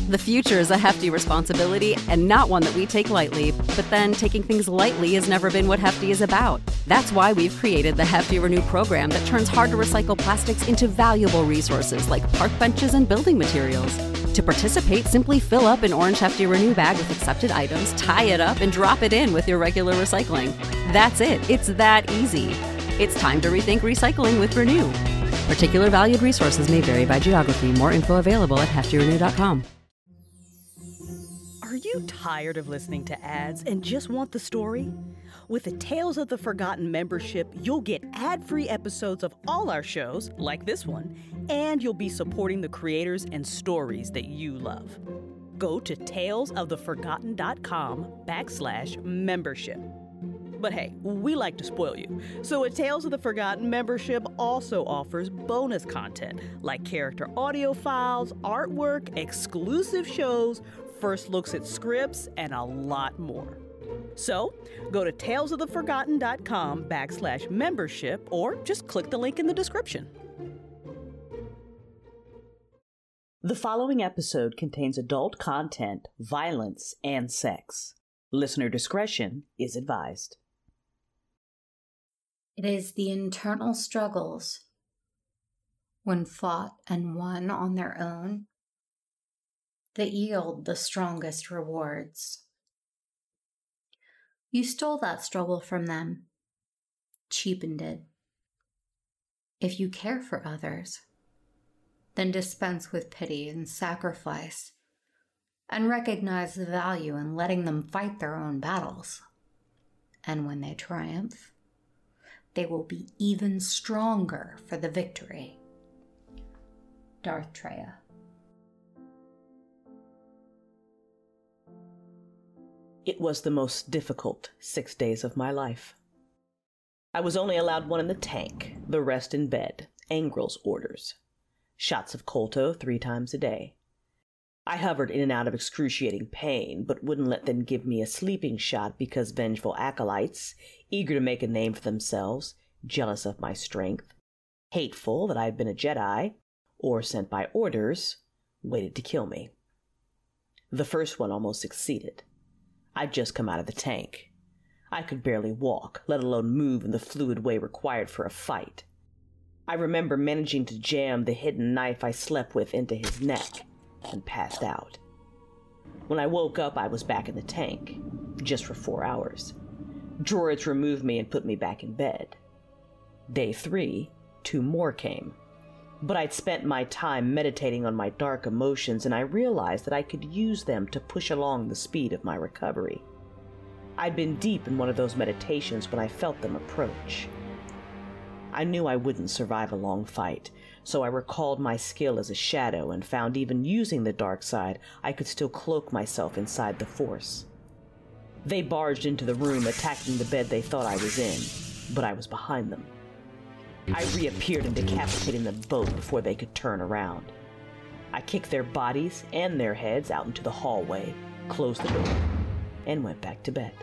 The future is a hefty responsibility and not one that we take lightly, but then taking things lightly has never been what Hefty is about. That's why we've created the Hefty Renew program that turns hard-to-recycle plastics into valuable resources like park benches and building materials. To participate, simply fill up an orange Hefty Renew bag with accepted items, tie it up, and drop it in with your regular recycling. That's it. It's that easy. It's time to rethink recycling with Renew. Particular valued resources may vary by geography. More info available at heftyrenew.com. Are you tired of listening to ads and just want the story? With the Tales of the Forgotten membership, you'll get ad-free episodes of all our shows, like this one, and you'll be supporting the creators and stories that you love. Go to talesoftheforgotten.com/membership. But hey, we like to spoil you. So a Tales of the Forgotten membership also offers bonus content like character audio files, artwork, exclusive shows, first looks at scripts, and a lot more. So go to talesoftheforgotten.com/membership or just click the link in the description. The following episode contains adult content, violence, and sex. Listener discretion is advised. It is the internal struggles, when fought and won on their own, that yield the strongest rewards. You stole that struggle from them, cheapened it. If you care for others, then dispense with pity and sacrifice, and recognize the value in letting them fight their own battles. And when they triumph, they will be even stronger for the victory. Darth Traya. It was the most difficult 6 days of my life. I was only allowed one in the tank, the rest in bed, Angril's orders. Shots of Colto 3 times a day. I hovered in and out of excruciating pain, but wouldn't let them give me a sleeping shot because vengeful acolytes, eager to make a name for themselves, jealous of my strength, hateful that I had been a Jedi, or sent by orders, waited to kill me. The first one almost succeeded. I'd just come out of the tank. I could barely walk, let alone move in the fluid way required for a fight. I remember managing to jam the hidden knife I slept with into his neck and passed out. When I woke up, I was back in the tank, just for 4 hours. Droids removed me and put me back in bed. Day 3, 2 more came. But I'd spent my time meditating on my dark emotions, and I realized that I could use them to push along the speed of my recovery. I'd been deep in one of those meditations when I felt them approach. I knew I wouldn't survive a long fight, so I recalled my skill as a shadow and found even using the dark side, I could still cloak myself inside the Force. They barged into the room, attacking the bed they thought I was in, but I was behind them. I reappeared and decapitated them both before they could turn around. I kicked their bodies and their heads out into the hallway, closed the door, and went back to bed.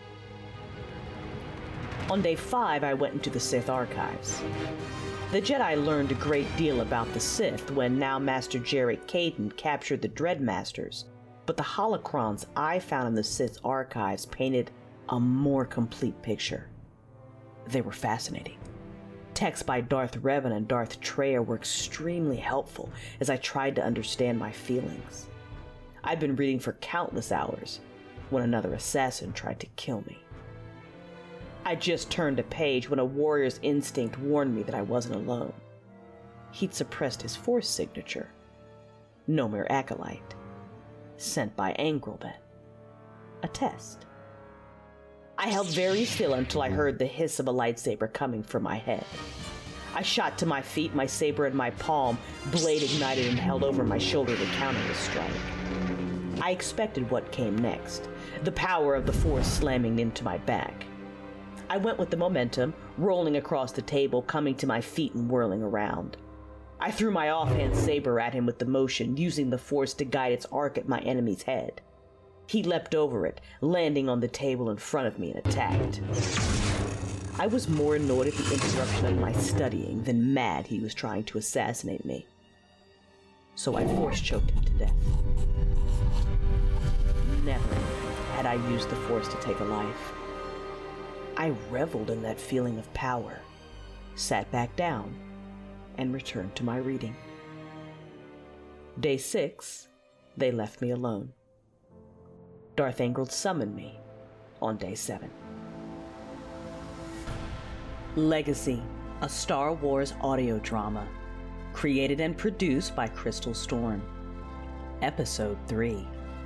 On day 5, I went into the Sith archives. The Jedi learned a great deal about the Sith when now Master Jarek Caden captured the Dreadmasters, but the holocrons I found in the Sith archives painted a more complete picture. They were fascinating. Texts by Darth Revan and Darth Traya were extremely helpful as I tried to understand my feelings. I'd been reading for countless hours when another assassin tried to kill me. I just turned a page when a warrior's instinct warned me that I wasn't alone. He'd suppressed his Force signature. No mere acolyte. Sent by Angril then. A test. I held very still until I heard the hiss of a lightsaber coming from my head. I shot to my feet, my saber in my palm, blade ignited and held over my shoulder to counter the strike. I expected what came next, the power of the Force slamming into my back. I went with the momentum, rolling across the table, coming to my feet and whirling around. I threw my offhand saber at him with the motion, using the Force to guide its arc at my enemy's head. He leapt over it, landing on the table in front of me and attacked. I was more annoyed at the interruption of my studying than mad he was trying to assassinate me. So I force choked him to death. I used the Force to take a life. I reveled in that feeling of power, sat back down, and returned to my reading. Day 6, they left me alone. Darth Angron summoned me on day 7. Legacy, a Star Wars audio drama, created and produced by Crystal Storm. Episode 3.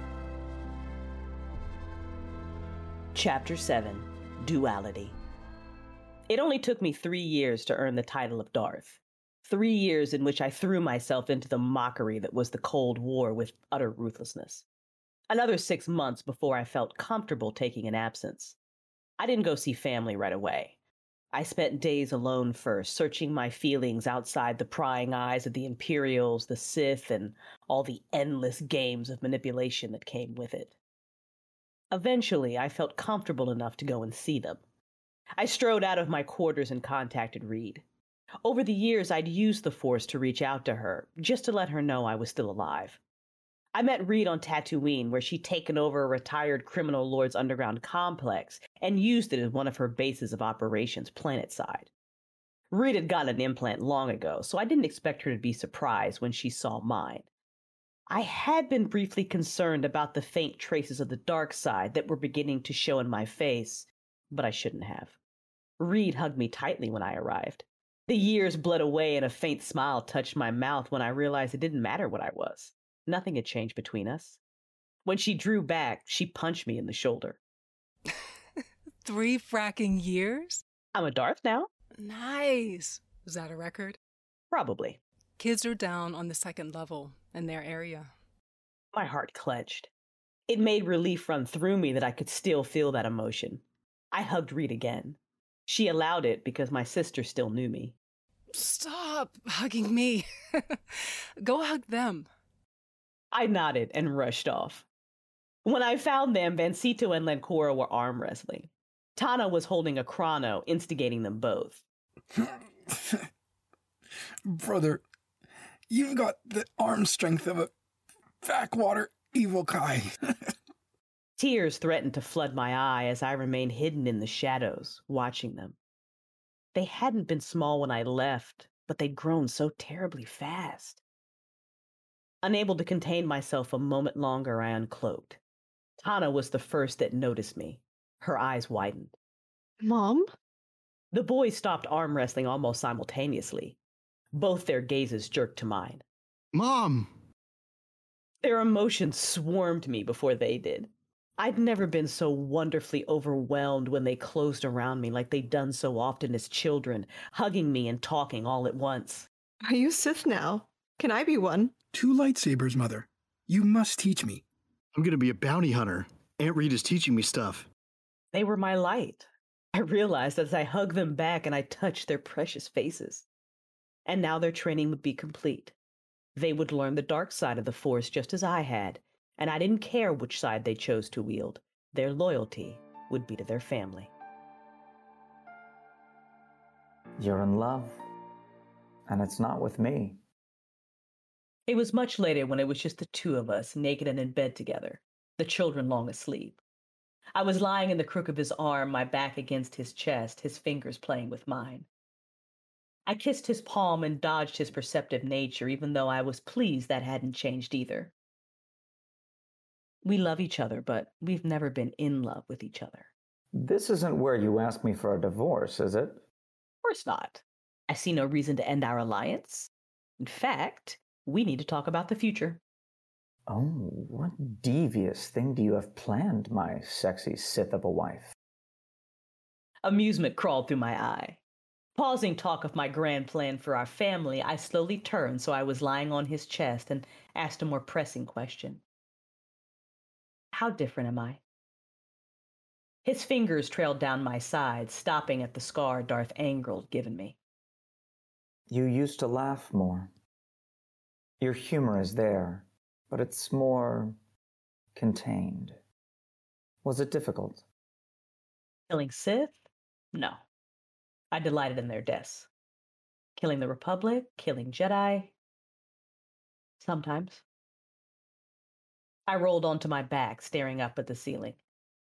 Chapter 7, Duality. It only took me 3 years to earn the title of Darth. 3 years in which I threw myself into the mockery that was the Cold War with utter ruthlessness. Another 6 months before I felt comfortable taking an absence. I didn't go see family right away. I spent days alone first, searching my feelings outside the prying eyes of the Imperials, the Sith, and all the endless games of manipulation that came with it. Eventually, I felt comfortable enough to go and see them. I strode out of my quarters and contacted Reed. Over the years, I'd used the Force to reach out to her, just to let her know I was still alive. I met Reed on Tatooine, where she'd taken over a retired criminal lord's underground complex and used it as one of her bases of operations planetside. Reed had gotten an implant long ago, so I didn't expect her to be surprised when she saw mine. I had been briefly concerned about the faint traces of the dark side that were beginning to show in my face, but I shouldn't have. Reed hugged me tightly when I arrived. The years bled away and a faint smile touched my mouth when I realized it didn't matter what I was. Nothing had changed between us. When she drew back, she punched me in the shoulder. 3 fracking years? I'm a Darth now. Nice. Was that a record? Probably. Kids are down on the 2nd level in their area. My heart clenched. It made relief run through me that I could still feel that emotion. I hugged Reed again. She allowed it because my sister still knew me. Stop hugging me. Go hug them. I nodded and rushed off. When I found them, Vancito and Lencora were arm wrestling. Tana was holding a chrono, instigating them both. Brother, you've got the arm strength of a backwater evokai. Tears threatened to flood my eye as I remained hidden in the shadows, watching them. They hadn't been small when I left, but they'd grown so terribly fast. Unable to contain myself a moment longer, I uncloaked. Tana was the first that noticed me. Her eyes widened. Mom? The boys stopped arm wrestling almost simultaneously. Both their gazes jerked to mine. Mom! Their emotions swarmed me before they did. I'd never been so wonderfully overwhelmed when they closed around me like they'd done so often as children, hugging me and talking all at once. Are you Sith now? Can I be one? 2 lightsabers, Mother. You must teach me. I'm gonna be a bounty hunter. Aunt Reed is teaching me stuff. They were my light. I realized as I hugged them back and I touched their precious faces. And now their training would be complete. They would learn the dark side of the Force just as I had, and I didn't care which side they chose to wield. Their loyalty would be to their family. You're in love, and it's not with me. It was much later when it was just the 2 of us, naked and in bed together, the children long asleep. I was lying in the crook of his arm, my back against his chest, his fingers playing with mine. I kissed his palm and dodged his perceptive nature, even though I was pleased that hadn't changed either. We love each other, but we've never been in love with each other. This isn't where you asked me for a divorce, is it? Of course not. I see no reason to end our alliance. In fact, we need to talk about the future. Oh, what devious thing do you have planned, my sexy Sith of a wife? Amusement crawled through my eye. Pausing talk of my grand plan for our family, I slowly turned so I was lying on his chest and asked a more pressing question. How different am I? His fingers trailed down my side, stopping at the scar Darth Angron had given me. You used to laugh more. Your humor is there, but it's more contained. Was it difficult? Killing Sith? No. I delighted in their deaths. Killing the Republic, killing Jedi? Sometimes. I rolled onto my back, staring up at the ceiling.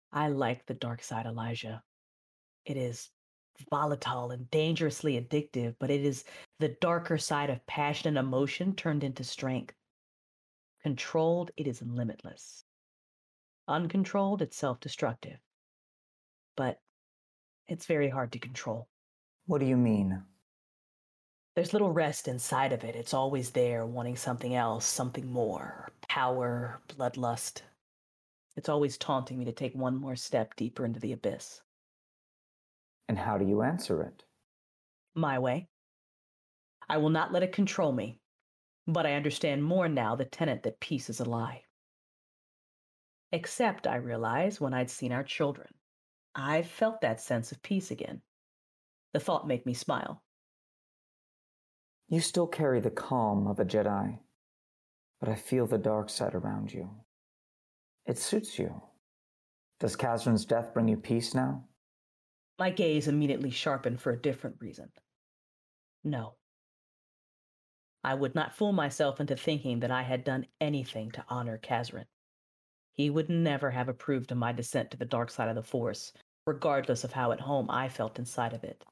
I like the dark side, Elijah. It is volatile and dangerously addictive, but it is the darker side of passion and emotion turned into strength. Controlled, it is limitless. Uncontrolled, it's self-destructive. But it's very hard to control. What do you mean? There's little rest inside of it. It's always there, wanting something else, something more. Power, bloodlust. It's always taunting me to take one more step deeper into the abyss. And how do you answer it? My way. I will not let it control me, but I understand more now the tenet that peace is a lie. Except, I realize, when I'd seen our children. I felt that sense of peace again. The thought made me smile. You still carry the calm of a Jedi, but I feel the dark side around you. It suits you. Does Kazran's death bring you peace now? My gaze immediately sharpened for a different reason. No. I would not fool myself into thinking that I had done anything to honor Kazran. He would never have approved of my descent to the dark side of the Force, regardless of how at home I felt inside of it.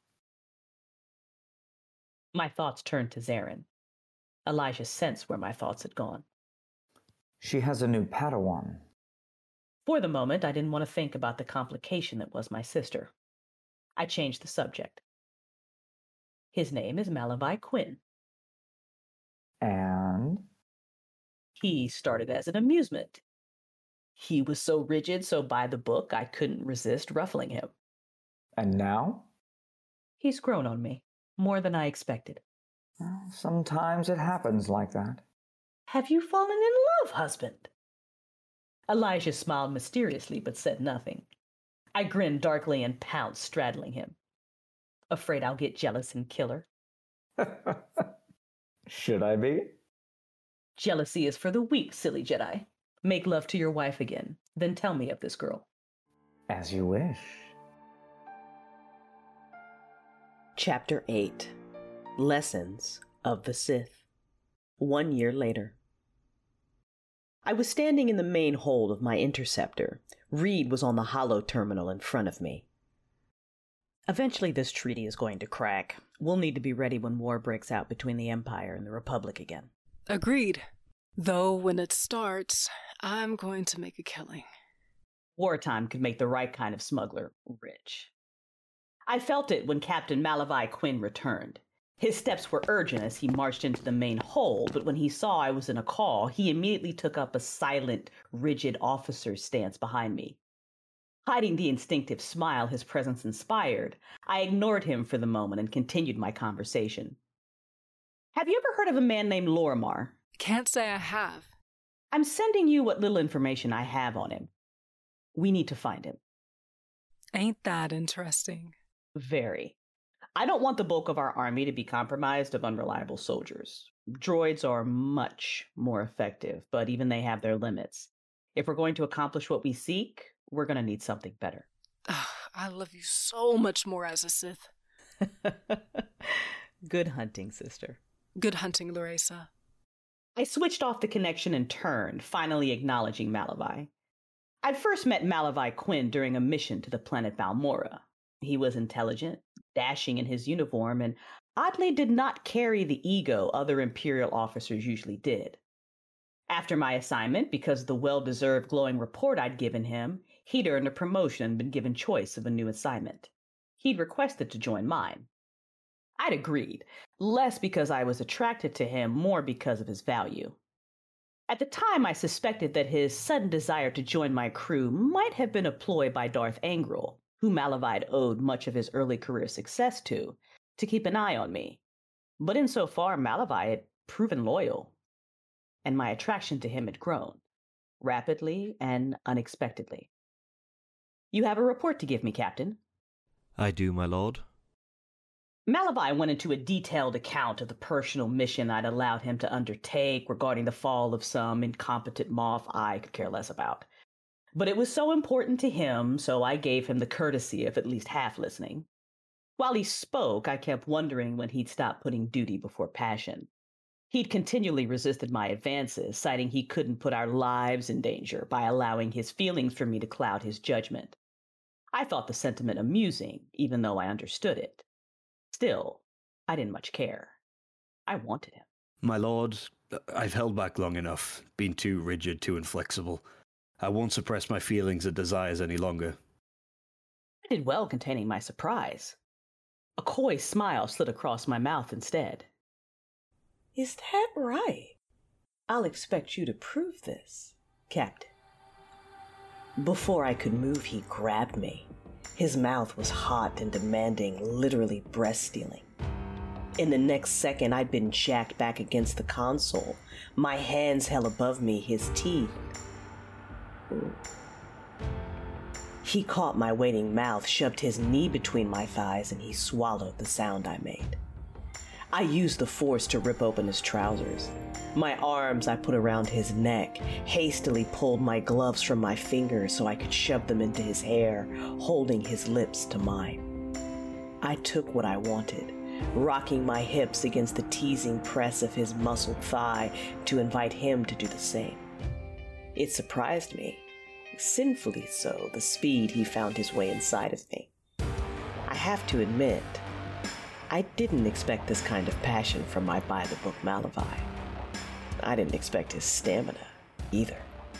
My thoughts turned to Zarin. Elijah sensed where my thoughts had gone. She has a new Padawan. For the moment, I didn't want to think about the complication that was my sister. I changed the subject. His name is Malavai Quinn. And? He started as an amusement. He was so rigid, so by the book, I couldn't resist ruffling him. And now? He's grown on me, more than I expected. Well, sometimes it happens like that. Have you fallen in love, husband? Elijah smiled mysteriously, but said nothing. I grinned darkly and pounced, straddling him. Afraid I'll get jealous and kill her. Should I be? Jealousy is for the weak, silly Jedi. Make love to your wife again, then tell me of this girl. As you wish. Chapter 8. Lessons of the Sith. 1 year later. I was standing in the main hold of my interceptor. Reed was on the holo terminal in front of me. Eventually this treaty is going to crack. We'll need to be ready when war breaks out between the Empire and the Republic again. Agreed. Though when it starts, I'm going to make a killing. Wartime could make the right kind of smuggler rich. I felt it when Captain Malavai Quinn returned. His steps were urgent as he marched into the main hold, but when he saw I was in a call, he immediately took up a silent, rigid officer's stance behind me. Hiding the instinctive smile his presence inspired, I ignored him for the moment and continued my conversation. Have you ever heard of a man named Lorimar? Can't say I have. I'm sending you what little information I have on him. We need to find him. Ain't that interesting? Very. I don't want the bulk of our army to be compromised of unreliable soldiers. Droids are much more effective, but even they have their limits. If we're going to accomplish what we seek, we're going to need something better. I love you so much more as a Sith. Good hunting, sister. Good hunting, Loresa. I switched off the connection and turned, finally acknowledging Malavai. I'd first met Malavai Quinn during a mission to the planet Balmora. He was intelligent, dashing in his uniform, and oddly did not carry the ego other Imperial officers usually did. After my assignment, because of the well-deserved glowing report I'd given him, he'd earned a promotion and been given choice of a new assignment. He'd requested to join mine. I'd agreed, less because I was attracted to him, more because of his value. At the time, I suspected that his sudden desire to join my crew might have been a ploy by Darth Angral, who Malavai owed much of his early career success to keep an eye on me. But insofar, Malavai had proven loyal, and my attraction to him had grown, rapidly and unexpectedly. You have a report to give me, Captain. I do, my lord. Malavai went into a detailed account of the personal mission I'd allowed him to undertake regarding the fall of some incompetent Moff I could care less about. But it was so important to him, so I gave him the courtesy of at least half listening. While he spoke, I kept wondering when he'd stop putting duty before passion. He'd continually resisted my advances, citing he couldn't put our lives in danger by allowing his feelings for me to cloud his judgment. I thought the sentiment amusing, even though I understood it. Still, I didn't much care. I wanted him. My lord, I've held back long enough, been too rigid, too inflexible. I won't suppress my feelings and desires any longer. I did well containing my surprise. A coy smile slid across my mouth instead. Is that right? I'll expect you to prove this, Captain. Before I could move, he grabbed me. His mouth was hot and demanding, literally breath-stealing. In the next second, I'd been jacked back against the console, my hands held above me, his teeth. Ooh. He caught my waiting mouth, shoved his knee between my thighs, and he swallowed the sound I made. I used the force to rip open his trousers. My arms I put around his neck, hastily pulled my gloves from my fingers so I could shove them into his hair, holding his lips to mine. I took what I wanted, rocking my hips against the teasing press of his muscled thigh to invite him to do the same. It surprised me, sinfully so, the speed he found his way inside of me. I have to admit, I didn't expect this kind of passion from my by-the-book Malavai. I didn't expect his stamina, either.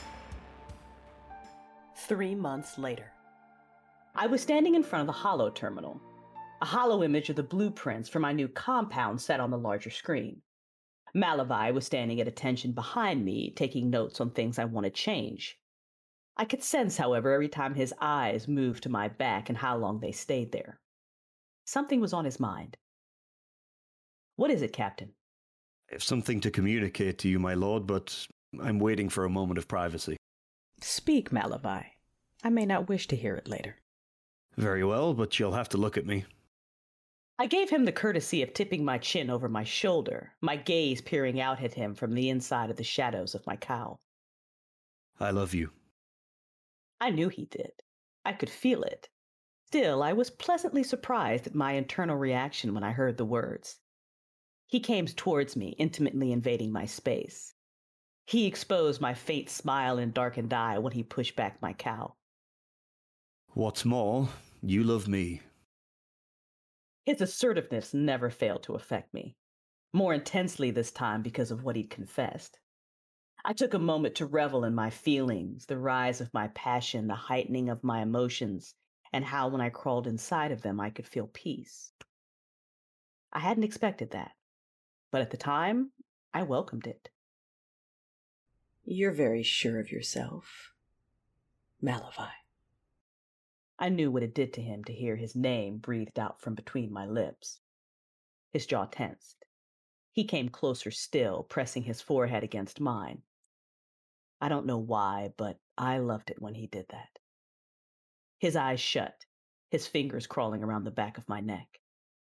3 months later. I was standing in front of the holo terminal. A holo image of the blueprints for my new compound set on the larger screen. Malavai was standing at attention behind me, taking notes on things I wanted change. I could sense, however, every time his eyes moved to my back and how long they stayed there. Something was on his mind. What is it, Captain? I have something to communicate to you, my lord, but I'm waiting for a moment of privacy. Speak, Malavai. I may not wish to hear it later. Very well, but you'll have to look at me. I gave him the courtesy of tipping my chin over my shoulder, my gaze peering out at him from the inside of the shadows of my cowl. I love you. I knew he did. I could feel it. Still, I was pleasantly surprised at my internal reaction when I heard the words. He came towards me, intimately invading my space. He exposed my faint smile and darkened eye when he pushed back my cowl. What's more, you love me. His assertiveness never failed to affect me, more intensely this time because of what he'd confessed. I took a moment to revel in my feelings, the rise of my passion, the heightening of my emotions, and how when I crawled inside of them I could feel peace. I hadn't expected that, but at the time, I welcomed it. You're very sure of yourself, Malavai. I knew what it did to him to hear his name breathed out from between my lips. His jaw tensed. He came closer still, pressing his forehead against mine. I don't know why, but I loved it when he did that. His eyes shut, his fingers crawling around the back of my neck.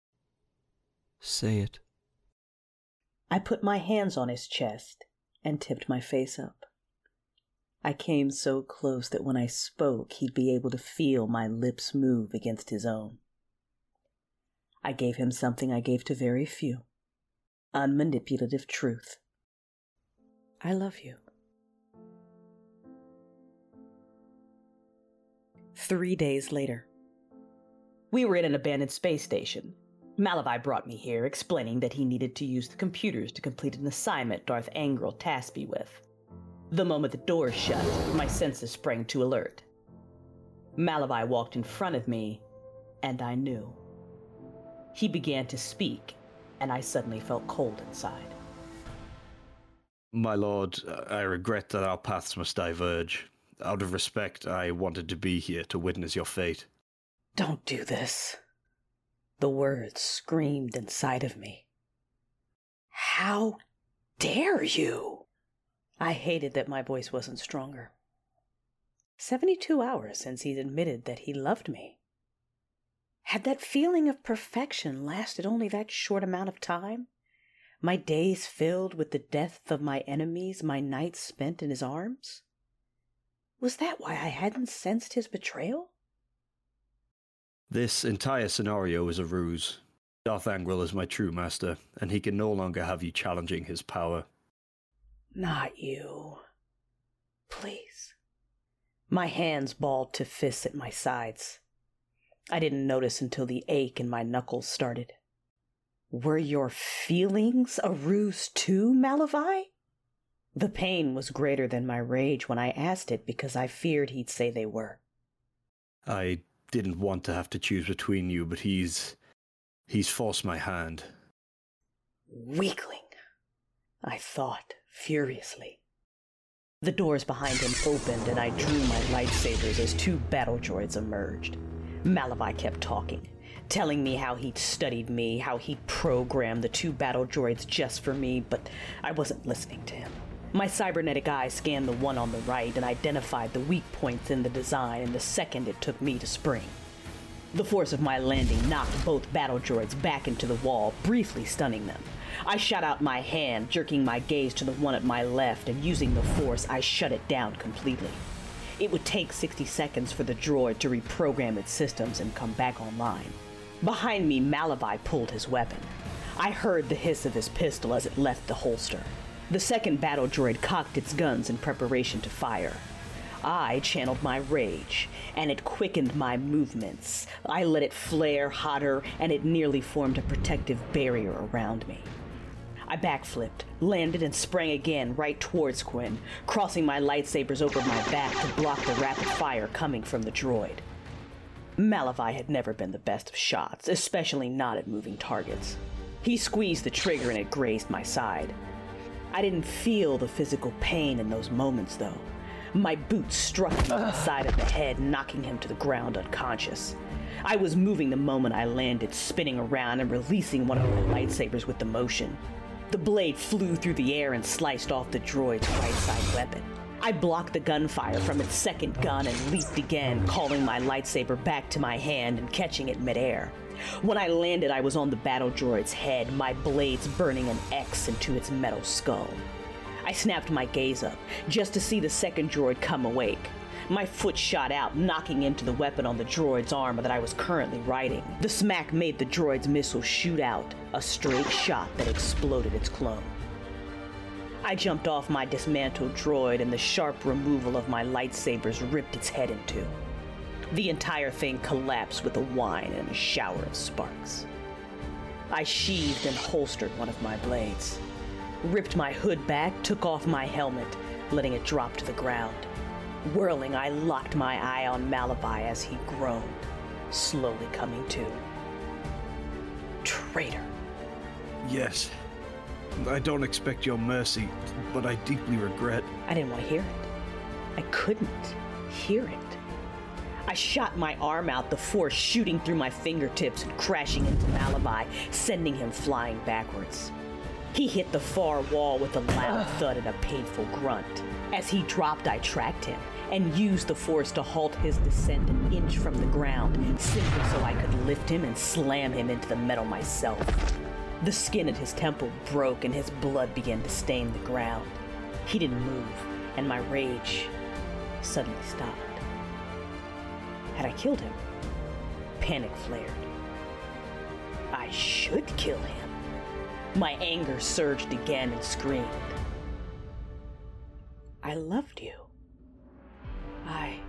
Say it. I put my hands on his chest and tipped my face up. I came so close that when I spoke, he'd be able to feel my lips move against his own. I gave him something I gave to very few. Unmanipulative truth. I love you. 3 days later. We were in an abandoned space station. Malavai brought me here, explaining that he needed to use the computers to complete an assignment Darth Angral tasked me with. The moment the doors shut, my senses sprang to alert. Malavai walked in front of me, and I knew. He began to speak, and I suddenly felt cold inside. My lord, I regret that our paths must diverge. Out of respect, I wanted to be here to witness your fate. Don't do this. The words screamed inside of me. How dare you? I hated that my voice wasn't stronger. 72 hours since he'd admitted that he loved me. Had that feeling of perfection lasted only that short amount of time? My days filled with the death of my enemies, my nights spent in his arms? Was that why I hadn't sensed his betrayal? This entire scenario is a ruse. Darth Angral is my true master, and he can no longer have you challenging his power. Not you. Please. My hands balled to fists at my sides. I didn't notice until the ache in my knuckles started. Were your feelings a ruse too, Malavai? The pain was greater than my rage when I asked it because I feared he'd say they were. I didn't want to have to choose between you, but he's forced my hand. Weakling, I thought furiously. The doors behind him opened and I drew my lightsabers as two battle droids emerged. Malavai kept talking, telling me how he'd studied me, how he'd programmed the two battle droids just for me, but I wasn't listening to him. My cybernetic eye scanned the one on the right and identified the weak points in the design in the second it took me to spring. The force of my landing knocked both battle droids back into the wall, briefly stunning them. I shot out my hand, jerking my gaze to the one at my left, and using the force, I shut it down completely. It would take 60 seconds for the droid to reprogram its systems and come back online. Behind me, Malavai pulled his weapon. I heard the hiss of his pistol as it left the holster. The second battle droid cocked its guns in preparation to fire. I channeled my rage, and it quickened my movements. I let it flare hotter, and it nearly formed a protective barrier around me. I backflipped, landed, and sprang again right towards Quinn, crossing my lightsabers over my back to block the rapid fire coming from the droid. Malavai had never been the best of shots, especially not at moving targets. He squeezed the trigger and it grazed my side. I didn't feel the physical pain in those moments, though. My boot struck him on the side of the head, knocking him to the ground unconscious. I was moving the moment I landed, spinning around and releasing one of my lightsabers with the motion. The blade flew through the air and sliced off the droid's right side weapon. I blocked the gunfire from its second gun and leaped again, calling my lightsaber back to my hand and catching it midair. When I landed, I was on the battle droid's head, my blades burning an X into its metal skull. I snapped my gaze up, just to see the second droid come awake. My foot shot out, knocking into the weapon on the droid's arm that I was currently riding. The smack made the droid's missile shoot out, a straight shot that exploded its clone. I jumped off my dismantled droid, and the sharp removal of my lightsabers ripped its head in two. The entire thing collapsed with a whine and a shower of sparks. I sheathed and holstered one of my blades, ripped my hood back, took off my helmet, letting it drop to the ground. Whirling, I locked my eye on Malavai as he groaned, slowly coming to. Traitor. Yes. I don't expect your mercy, but I deeply regret. I didn't want to hear it. I couldn't hear it. I shot my arm out, the force shooting through my fingertips and crashing into Malavai, sending him flying backwards. He hit the far wall with a loud thud and a painful grunt. As he dropped, I tracked him and used the force to halt his descent an inch from the ground, simply so I could lift him and slam him into the metal myself. The skin at his temple broke and his blood began to stain the ground. He didn't move, and my rage suddenly stopped. Had I killed him? Panic flared. I should kill him. My anger surged again and screamed. I loved you. I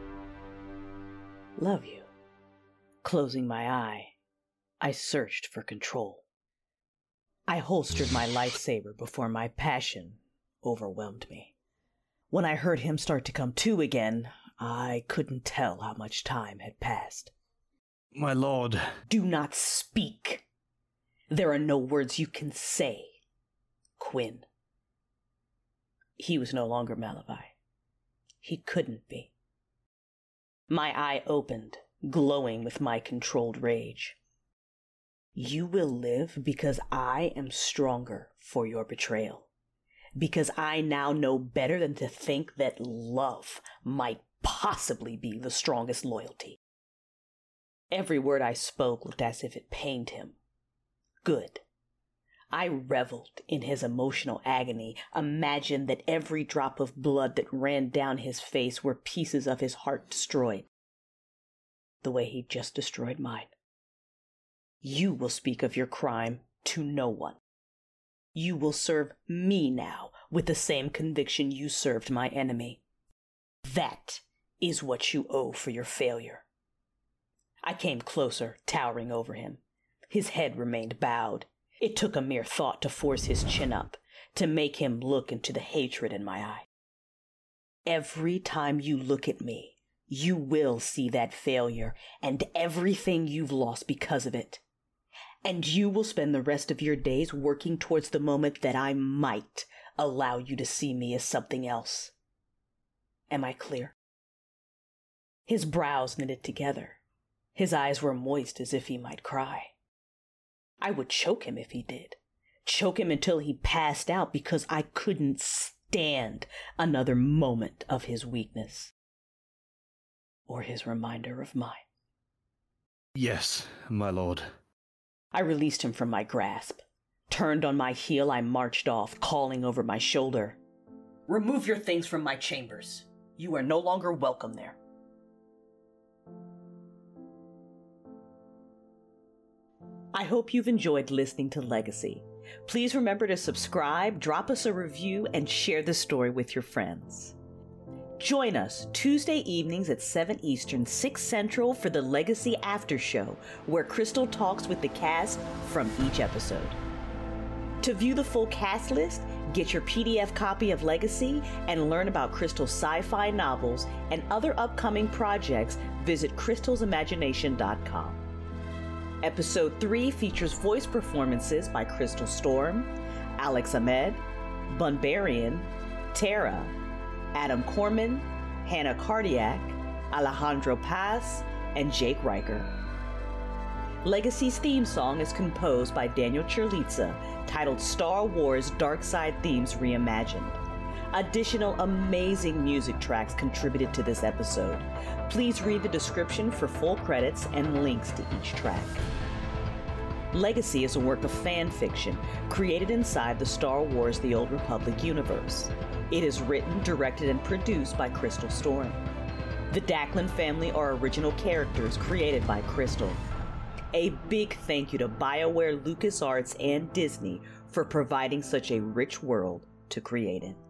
love you. Closing my eye, I searched for control. I holstered my lightsaber before my passion overwhelmed me. When I heard him start to come to again, I couldn't tell how much time had passed. My lord. Do not speak. There are no words you can say, Quinn. He was no longer Malavai. He couldn't be. My eye opened, glowing with my controlled rage. You will live because I am stronger for your betrayal. Because I now know better than to think that love might possibly be the strongest loyalty. Every word I spoke looked as if it pained him. Good. I reveled in his emotional agony, imagined that every drop of blood that ran down his face were pieces of his heart destroyed, the way he'd just destroyed mine. You will speak of your crime to no one. You will serve me now with the same conviction you served my enemy. That is what you owe for your failure. I came closer, towering over him. His head remained bowed. It took a mere thought to force his chin up, to make him look into the hatred in my eye. Every time you look at me, you will see that failure and everything you've lost because of it. And you will spend the rest of your days working towards the moment that I might allow you to see me as something else. Am I clear? His brows knitted together. His eyes were moist as if he might cry. I would choke him if he did. Choke him until he passed out because I couldn't stand another moment of his weakness. Or his reminder of mine. Yes, my lord. I released him from my grasp. Turned on my heel, I marched off, calling over my shoulder. Remove your things from my chambers. You are no longer welcome there. I hope you've enjoyed listening to Legacy. Please remember to subscribe, drop us a review, and share the story with your friends. Join us Tuesday evenings at 7 Eastern, 6 Central for the Legacy After Show, where Crystal talks with the cast from each episode. To view the full cast list, get your PDF copy of Legacy, and learn about Crystal's sci-fi novels and other upcoming projects, visit crystalsimagination.com. Episode 3 features voice performances by Crystal Storm, Alex Ahmed, Bunbarian, Tara, Adam Corman, Hannah Cardiac, Alejandro Paz, and Jake Riker. Legacy's theme song is composed by Daniel Chirlitza, titled Star Wars Dark Side Themes Reimagined. Additional amazing music tracks contributed to this episode. Please read the description for full credits and links to each track. Legacy is a work of fan fiction created inside the Star Wars The Old Republic universe. It is written, directed, and produced by Crystal Storm. The Daclin family are original characters created by Crystal. A big thank you to BioWare, LucasArts, and Disney for providing such a rich world to create in.